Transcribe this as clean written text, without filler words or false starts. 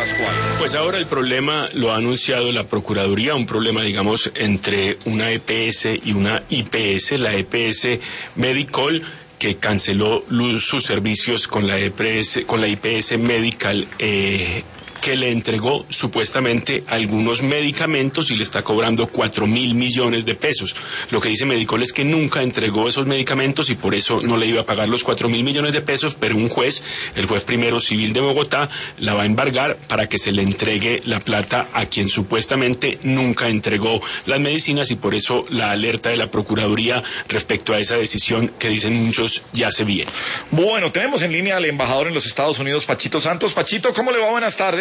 Pascual. Pues ahora el problema lo ha anunciado la Procuraduría, un problema, digamos, entre una EPS y una IPS, la EPS Medicol, que canceló sus servicios con la IPS Medical, que le entregó supuestamente algunos medicamentos y le está cobrando 4.000 millones de pesos. Lo que dice Medicol es que nunca entregó esos medicamentos y por eso no le iba a pagar los 4.000 millones de pesos, pero un juez, el juez primero civil de Bogotá, la va a embargar para que se le entregue la plata a quien supuestamente nunca entregó las medicinas, y por eso la alerta de la Procuraduría respecto a esa decisión que dicen muchos ya se viene. Bueno, tenemos en línea al embajador en los Estados Unidos, Pachito Santos. Pachito, ¿cómo le va? Buenas tardes.